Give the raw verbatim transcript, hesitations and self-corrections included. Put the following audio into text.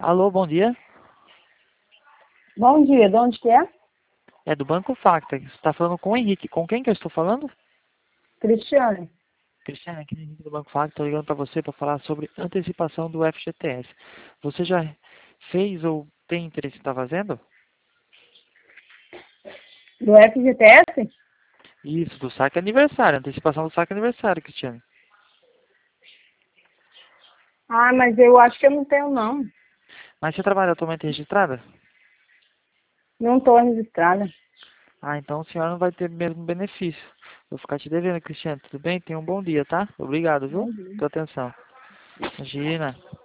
Alô, bom dia. Bom dia, de onde que é? É do Banco Facta. Você está falando com o Henrique. Com quem que eu estou falando? Cristiane. Cristiane, aqui no Henrique do Banco Facta. Estou ligando para você para falar sobre antecipação do F G T S. Você já fez ou tem interesse em estar fazendo? Do F G T S? Isso, do saque aniversário. Antecipação do saque aniversário, Cristiane. Ah, mas eu acho que eu não tenho, não. Mas você trabalha atualmente registrada? Não estou registrada. Ah, então a senhora não vai ter mesmo benefício. Vou ficar te devendo, Cristiane. Tudo bem? Tenha um bom dia, tá? Obrigado, viu? Bom dia. Pela atenção. Imagina.